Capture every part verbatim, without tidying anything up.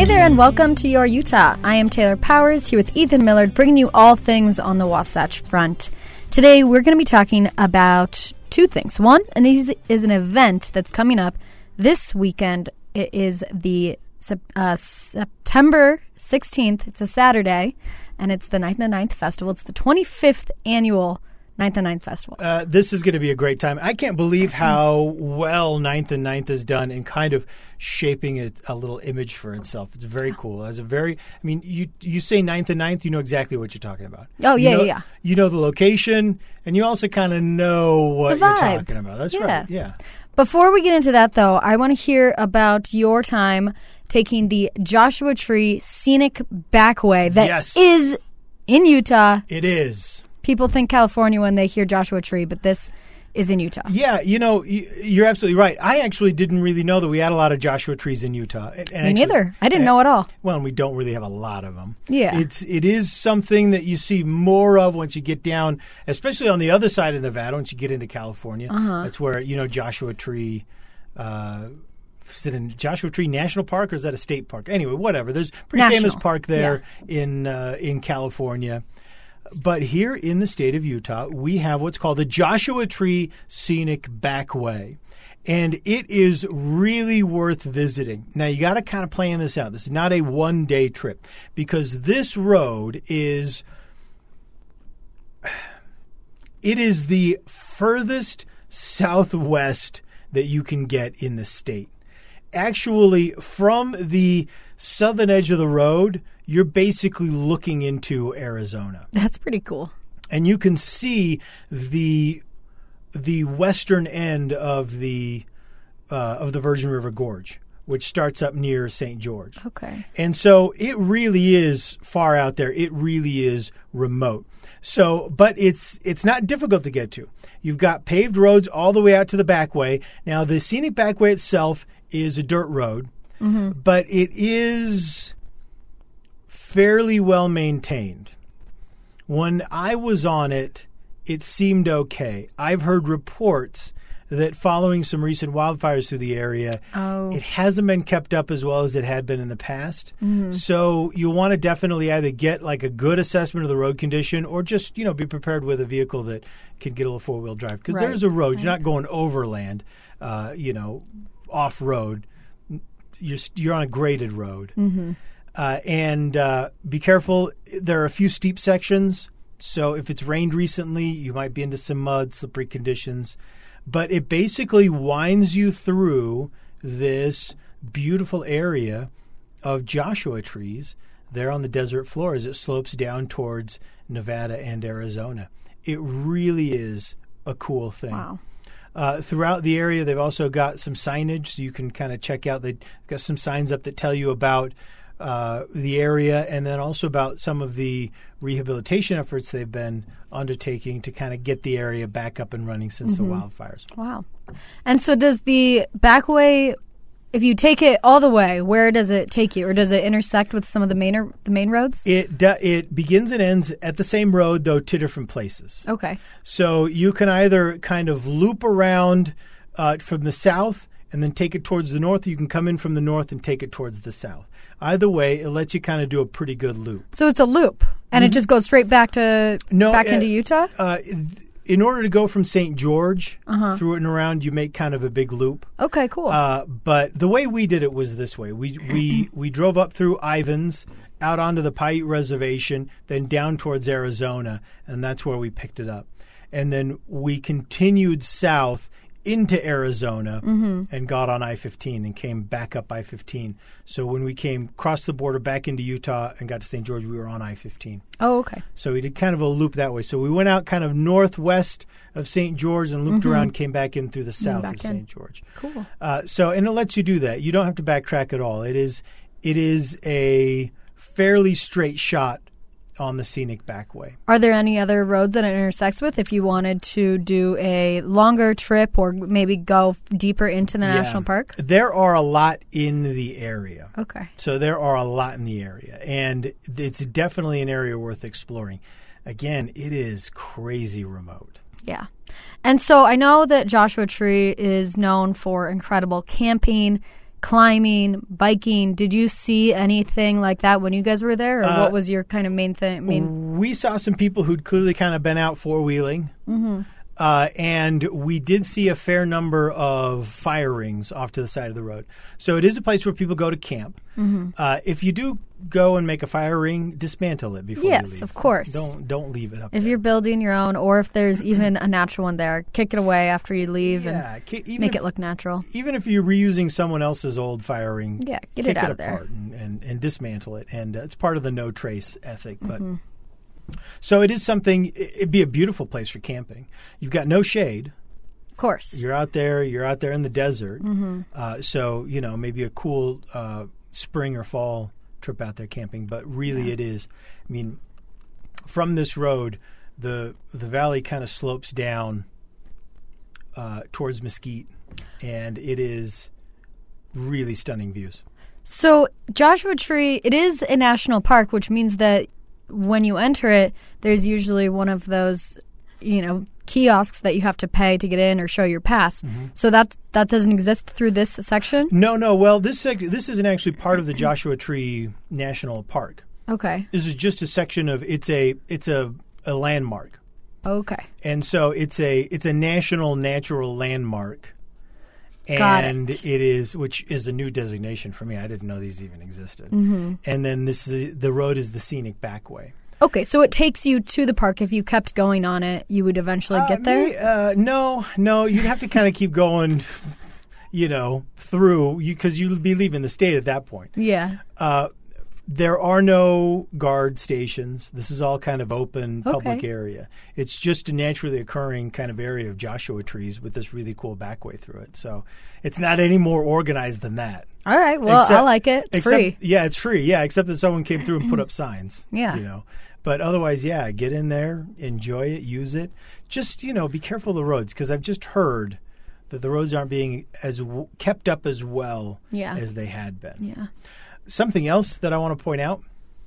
there, and welcome to Your Utah. I am Taylor Powers, here with Ethan Millard, bringing you all things on the Wasatch Front. Today, we're going to be talking about two things. One is, is an event that's coming up this weekend. It is the uh, September sixteenth. It's a Saturday, and it's the Ninth and Ninth Festival. It's the twenty-fifth annual Ninth and Ninth Festival. Uh, this is going to be a great time. I can't believe how well Ninth and Ninth has done in kind of shaping it a little image for itself. It's very cool. As a very, I mean, you you say Ninth and Ninth, you know exactly what you're talking about. Oh, yeah, you know, yeah, yeah. You know the location, and you also kind of know what you're talking about. That's yeah. right, yeah. Before we get into that, though, I want to hear about your time taking the Joshua Tree Scenic Backway that yes. is in Utah. It is. People think California when they hear Joshua Tree, but this is in Utah. Yeah, you know, you're absolutely right. I actually didn't really know that we had a lot of Joshua trees in Utah. And Me actually, neither. I didn't and, know at all. Well, and we don't really have a lot of them. Yeah. It's, it is something that you see more of once you get down, especially on the other side of Nevada, once you get into California. Uh-huh. That's where, you know, Joshua Tree... Uh, is it in Joshua Tree National Park, or is that a state park? Anyway, whatever. There's a pretty National. famous park there yeah. in uh, in California. But here in the state of Utah, we have what's called the Joshua Tree Scenic Backway. And it is really worth visiting. Now, you got to kind of plan this out. This is not a one-day trip, because this road is it is the furthest southwest that you can get in the state. Actually, from the southern edge of the road, you're basically looking into Arizona. That's pretty cool. And you can see the the western end of the uh, of the Virgin River Gorge, which starts up near Saint George. Okay. And so it really is far out there. It really is remote. So, but it's it's not difficult to get to. You've got paved roads all the way out to the backway. Now, the scenic backway itself is a dirt road, mm-hmm. but it is fairly well maintained. When I was on it, it seemed okay. I've heard reports that following some recent wildfires through the area, oh. it hasn't been kept up as well as it had been in the past. Mm-hmm. So you'll want to definitely either get like a good assessment of the road condition, or just, you know, be prepared with a vehicle that can get a little four-wheel drive. Because right. there's a road. Right. You're not going overland, uh, you know, off-road. You're, you're on a graded road. Mm-hmm. Uh, and uh, be careful. There are a few steep sections. So if it's rained recently, you might be into some mud, slippery conditions. But it basically winds you through this beautiful area of Joshua trees there on the desert floor as it slopes down towards Nevada and Arizona. It really is a cool thing. Wow. Uh, throughout the area, they've also got some signage, so you can kind of check out. They've got some signs up that tell you about uh, the area, and then also about some of the rehabilitation efforts they've been undertaking to kind of get the area back up and running since mm-hmm. the wildfires. Wow. And so does the backway, if you take it all the way, where does it take you? Or does it intersect with some of the main the main roads? It do, it begins and ends at the same road, though two different places. Okay. So you can either kind of loop around uh, from the south and then take it towards the north. You can come in from the north and take it towards the south. Either way, it lets you kind of do a pretty good loop. So it's a loop, and mm-hmm. it just goes straight back to no, back uh, into Utah? Uh, in order to go from Saint George uh-huh. through it and around, you make kind of a big loop. Okay, cool. Uh, but the way we did it was this way. We we we drove up through Ivins, out onto the Paiute Reservation, then down towards Arizona, and that's where we picked it up. And then we continued south into Arizona mm-hmm. and got on I fifteen and came back up I fifteen. So when we came across the border back into Utah and got to Saint George, we were on I fifteen. Oh, okay. So we did kind of a loop that way. So we went out kind of northwest of Saint George and looped mm-hmm. around, came back in through the south of Saint George. Cool. Uh, so, and it lets you do that. You don't have to backtrack at all. It is, it is a fairly straight shot on the scenic backway. Are there any other roads that it intersects with if you wanted to do a longer trip or maybe go deeper into the yeah. national park? There are a lot in the area. Okay. So there are a lot in the area, and it's definitely an area worth exploring. Again, it is crazy remote. Yeah. And so I know that Joshua Tree is known for incredible camping, climbing, biking. Did you see anything like that when you guys were there, or Uh, what was your kind of main thing? Main We saw some people who'd clearly kind of been out four-wheeling. Mm-hmm. Uh, and we did see a fair number of fire rings off to the side of the road. So it is a place where people go to camp. Mm-hmm. Uh, if you do go and make a fire ring, dismantle it before Yes, you leave. of course. Don't don't leave it up If there. you're building your own, or if there's even a natural one there, kick it away after you leave yeah, and ki- even make if, it look natural. Even if you're reusing someone else's old fire ring, Yeah, get kick it out of there. apart and, and, and dismantle it. And uh, it's part of the no trace ethic. But Mm-hmm. so it is something. It'd be a beautiful place for camping. You've got no shade. Of course. You're out there. You're out there in the desert. Mm-hmm. Uh, so you know maybe a cool uh, spring or fall trip out there camping. But really, Yeah. it is. I mean, from this road, the the valley kind of slopes down uh, towards Mesquite, and it is really stunning views. So Joshua Tree, it is a national park, which means that when you enter it, there's usually one of those, you know, kiosks that you have to pay to get in or show your pass. Mm-hmm. So that that doesn't exist through this section? No, no. Well, this sec- this isn't actually part of the Joshua Tree National Park. Okay. This is just a section of it's a it's a, a landmark, Okay. and so it's a it's a national natural landmark. Got And it. it is, which is a new designation for me. I didn't know these even existed. Mm-hmm. And then this is, the road is the scenic backway. Okay, so it takes you to the park. If you kept going on it, you would eventually Uh, get there? me- uh, no, no. You'd have to kind of keep going, you know, through you because you'd be leaving the state at that point. Yeah. Uh, there are no guard stations. This is all kind of open public Okay. area. It's just a naturally occurring kind of area of Joshua trees with this really cool backway through it. So it's not any more organized than that. All right. Well, I Except- like it. It's except, free. Yeah, it's free. Yeah, except that someone came through and put up signs. Yeah. You know. But otherwise, yeah, get in there, enjoy it, use it. Just, you know, be careful of the roads because I've just heard that the roads aren't being as w- kept up as well Yeah. as they had been. Yeah. Something else that I want to point out,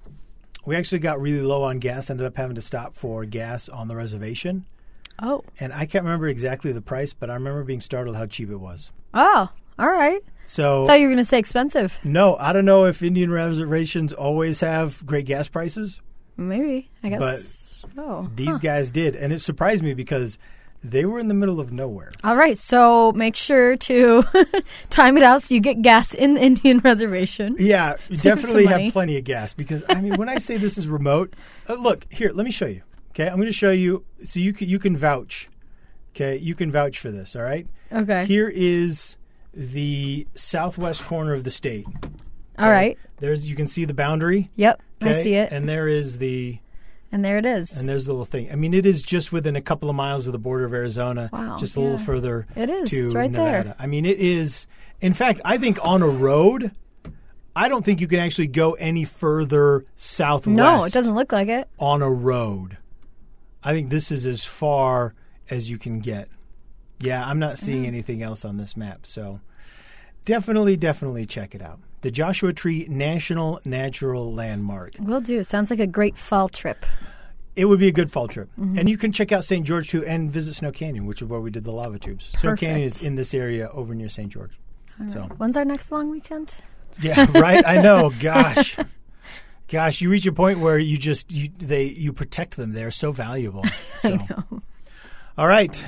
we actually got really low on gas, ended up having to stop for gas on the reservation. Oh. And I can't remember exactly the price, but I remember being startled how cheap it was. Oh. All right. So, I thought you were going to say expensive. no, I don't know if Indian reservations always have great gas prices. Maybe. I guess. oh. These huh. guys did, and it surprised me because they were in the middle of nowhere. All right. So make sure to time it out so you get gas in the Indian reservation. Yeah, you Save definitely some have money. plenty of gas because I mean, when I say this is remote, uh, look here. Let me show you. Okay, I'm going to show you so you can you can vouch. Okay, you can vouch for this. All right. Okay. Here is the southwest corner of the state. All right. There's you can see the boundary. Yep. Okay? I see it. And there is the And there it is. and there's the little thing. I mean, it is just within a couple of miles of the border of Arizona. Wow, Just a little yeah. further. It is. To It's right there. Nevada. I mean, it is. In fact, I think on a road, I don't think you can actually go any further southwest. no, it doesn't look like it. On a road, I think this is as far as you can get. Yeah, I'm not seeing anything else on this map, so definitely, definitely check it out. The Joshua Tree National Natural Landmark. Will do. Sounds like a great fall trip. It would be a good fall trip. Mm-hmm. And you can check out Saint George, too, and visit Snow Canyon, which is where we did the lava tubes. Snow Perfect. Canyon is in this area over near Saint George. All So, right. When's our next long weekend? yeah, right? I know. Gosh. Gosh, you reach a point where you just, you, they, you protect them. They're so valuable. So. I know. All right.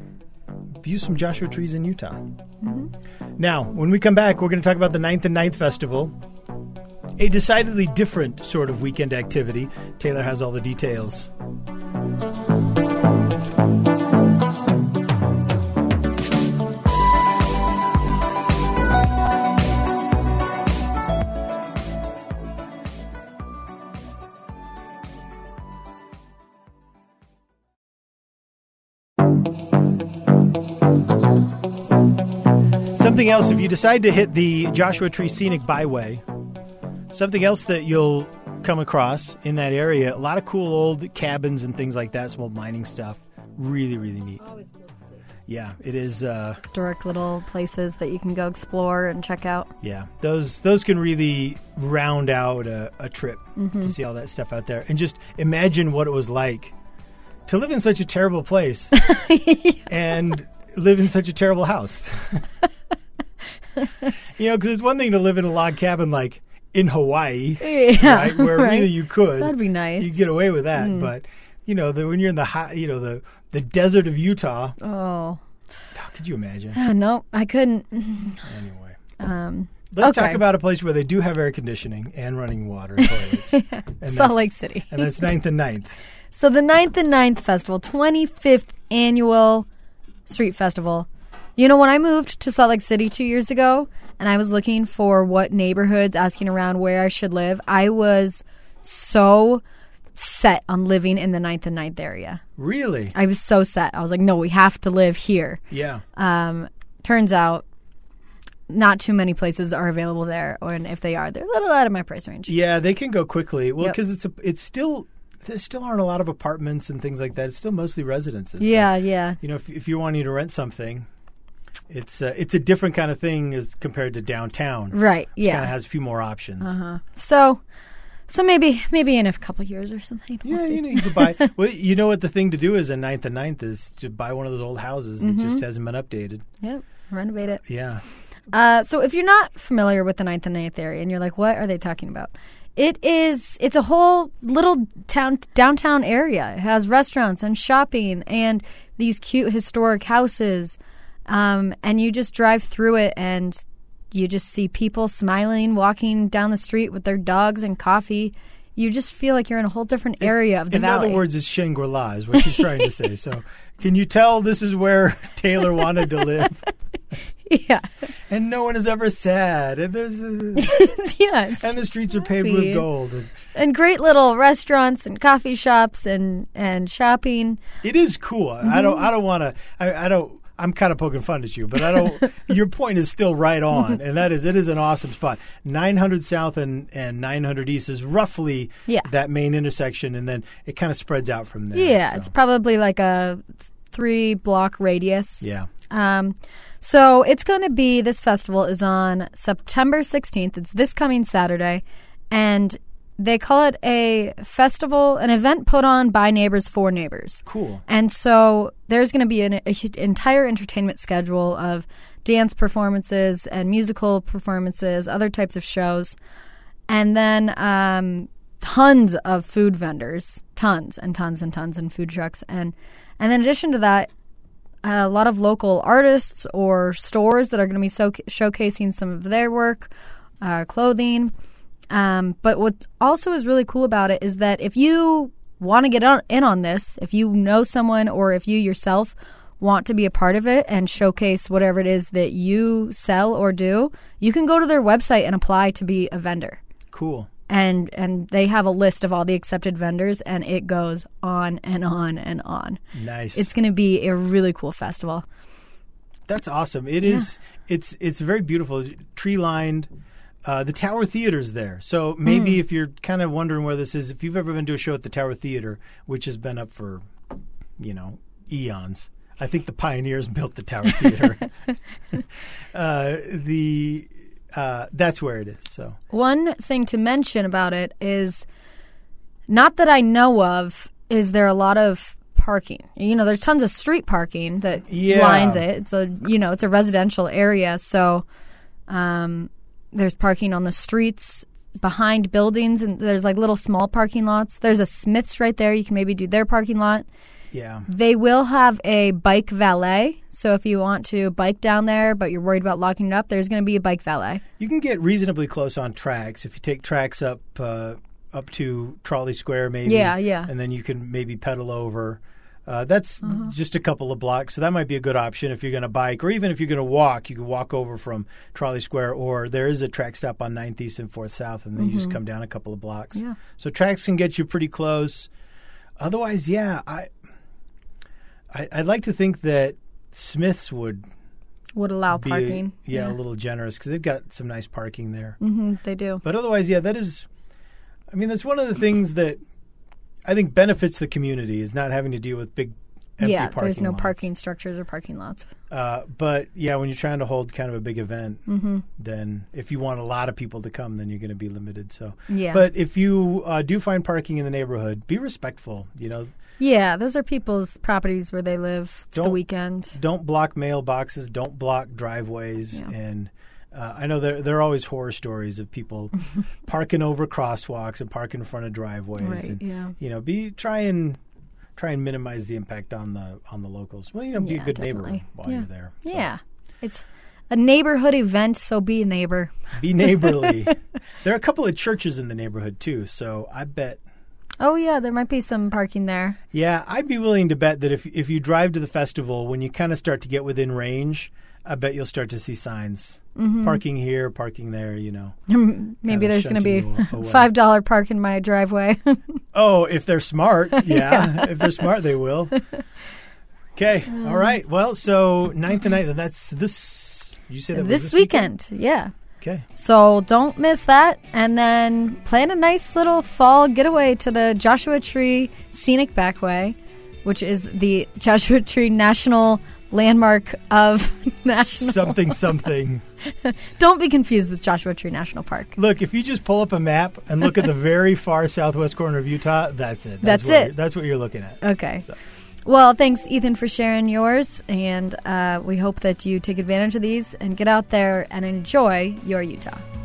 View some Joshua trees in Utah. Mm-hmm. Now, when we come back, we're going to talk about the Ninth and Ninth Festival. A decidedly different sort of weekend activity. Taylor has all the details. Something else, if you decide to hit the Joshua Tree Scenic Byway, something else that you'll come across in that area, a lot of cool old cabins and things like that, some old mining stuff. Really, really neat. Always good to see. Yeah, it is. Uh, Historic little places that you can go explore and check out. yeah, those those can really round out a, a trip Mm-hmm. to see all that stuff out there. And just imagine what it was like to live in such a terrible place yeah. and live in such a terrible house. You know, because it's one thing to live in a log cabin like in Hawaii, Yeah, right, where right. really you could. That'd be nice. You get away with that, Mm. but you know, the, when you're in the high, you know, the the desert of Utah, Oh. how could you imagine? No, I couldn't. Anyway, Um, let's okay. talk about a place where they do have air conditioning and running water and toilets. And Salt that's- Lake City. and that's ninth and ninth. So the Ninth and Ninth Festival, twenty-fifth annual street festival. You know, when I moved to Salt Lake City two years ago and I was looking for what neighborhoods, asking around where I should live, I was so set on living in the Ninth and Ninth area. Really? I was so set. I was like, no, we have to live here. Yeah. Um, turns out not too many places are available there, or and if they are, they're a little out of my price range. Yeah, they can go quickly. Well, Yep. because it's a, it's still there still aren't a lot of apartments and things like that. It's still mostly residences. So, Yeah, yeah. you know, if if you're wanting to rent something, it's uh, it's a different kind of thing as compared to downtown. Right, Which yeah. kind of has a few more options. Uh-huh. So, so maybe maybe in a couple years or something. We'll Yeah, see. you know, you could buy. Well, you know what the thing to do is in ninth and ninth is to buy one of those old houses that Mm-hmm. just hasn't been updated. Yep, renovate it. Yeah. Uh, so if you're not familiar with the Ninth and Ninth area and you're like, what are they talking about? It is, it's a whole little town, downtown area. It has restaurants and shopping and these cute historic houses. Um, and you just drive through it and you just see people smiling, walking down the street with their dogs and coffee. You just feel like you're in a whole different area of the In valley. other words, it's Shangri-La is what she's trying to say. So can you tell this is where Taylor wanted to live? yeah. And no one is ever sad. And, there's, yeah. It's and the streets are paved happy. with gold. And and great little restaurants and coffee shops and, and shopping. it is cool. I don't. I don't want to. I, I don't. I'm kind of poking fun at you, but I don't. Your point is still right on, and that is it is an awesome spot. nine hundred South and, and nine hundred East is roughly Yeah. that main intersection, and then it kind of spreads out from there. Yeah, so. it's probably like a three block radius. yeah. Um, so it's going to be, this festival is on September sixteenth. It's this coming Saturday. And they call it a festival, an event put on by neighbors for neighbors. Cool. And so there's going to be an a, entire entertainment schedule of dance performances and musical performances, other types of shows. And then um, tons of food vendors, tons and tons and tons and food trucks. And, and in addition to that, a lot of local artists or stores that are going to be so- showcasing some of their work, uh, clothing. Um, but what also is really cool about it is that if you want to get on, in on this, if you know someone or if you yourself want to be a part of it and showcase whatever it is that you sell or do, you can go to their website and apply to be a vendor. Cool. And and they have a list of all the accepted vendors, and it goes on and on and on. Nice. It's going to be a really cool festival. That's awesome. It is. It's it's very beautiful, tree lined. Uh, the Tower Theater's there, so maybe Mm. if you're kind of wondering where this is, if you've ever been to a show at the Tower Theater, which has been up for, you know, eons. I think the pioneers built the Tower Theater. uh, the uh, that's where it is. So One thing to mention about it is, not that I know of, is there a lot of parking. You know, there's tons of street parking that Yeah. lines it. It's a, you know, it's a residential area, so um, there's parking on the streets behind buildings, and there's like little small parking lots. There's a Smith's right there. You can maybe do their parking lot. yeah, They will have a bike valet. So if you want to bike down there, but you're worried about locking it up, there's going to be a bike valet. you can get reasonably close on tracks if you take tracks up uh, up to Trolley Square, maybe. Yeah, yeah. and then you can maybe pedal over. Uh, that's Uh-huh. just a couple of blocks, so that might be a good option if you're going to bike, or even if you're going to walk. You can walk over from Trolley Square, or there is a track stop on ninth East and fourth South, and then you just come down a couple of blocks. Mm-hmm. Yeah. So tracks can get you pretty close. Otherwise, yeah, I, I I'd like to think that Smith's would Would allow be parking. yeah, a little generous because they've got some nice parking there. hmm they do. But otherwise, yeah, that is. I mean, that's one of the things that I think benefits the community is not having to deal with big empty Yeah, parking there's no lots. parking structures or parking lots. Uh, but yeah, when you're trying to hold kind of a big event, Mm-hmm. then if you want a lot of people to come, then you're going to be limited. So, Yeah. But if you uh, do find parking in the neighborhood, be respectful. You know, Yeah, those are people's properties where they live. It's the Don't- weekend. don't block mailboxes, don't block driveways, Yeah. and Uh, I know there there are always horror stories of people parking over crosswalks and parking in front of driveways. Right, and, yeah. You know, be try and try and minimize the impact on the on the locals. Well, you know, be Yeah, a good definitely. neighbor while Yeah. you're there. But Yeah. It's a neighborhood event, so be a neighbor. be neighborly. There are a couple of churches in the neighborhood too, so I bet. Oh, yeah, there might be some parking there. Yeah, I'd be willing to bet that if if you drive to the festival, when you kind of start to get within range, I bet you'll start to see signs. Mm-hmm. Parking here, parking there, you know. Maybe Kinda there's going to be shunting you away. five dollars park in my driveway. Oh, if they're smart, yeah. If they're smart, they will. Okay, all right. Well, so ninth and ninth, that's this, you say that was this, this weekend. Yeah. Okay. So don't miss that. And then plan a nice little fall getaway to the Joshua Tree Scenic Backway, which is the Joshua Tree National Landmark of National. Something, something. Don't be confused with Joshua Tree National Park. Look, if you just pull up a map and look at the very far southwest corner of Utah, that's it. That's what it. you're- That's what you're looking at. Okay. So. Well, thanks, Ethan, for sharing yours. And uh, we hope that you take advantage of these and get out there and enjoy your Utah.